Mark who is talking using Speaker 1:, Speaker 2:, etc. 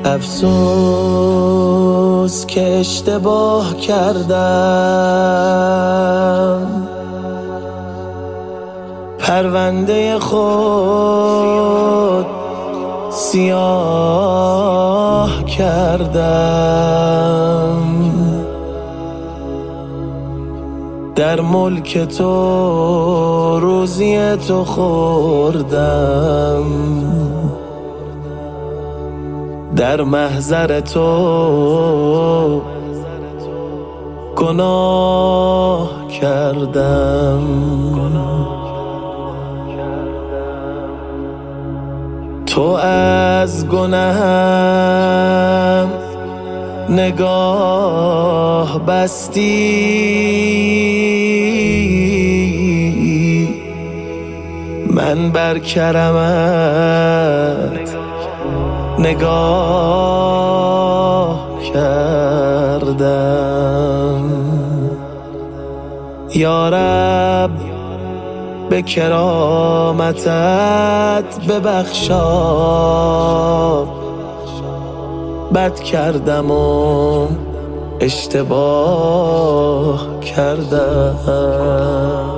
Speaker 1: افسوس که اشتباه کردم، پرونده خود سیاه کردم. در ملک تو روزی تو خوردم، در محضر تو گناه کردم. تو از گناهم نگاه بستی، من بر کرمت نگاه کردم. یا رب به کرامتت ببخشا، بد کردم و اشتباه کردم.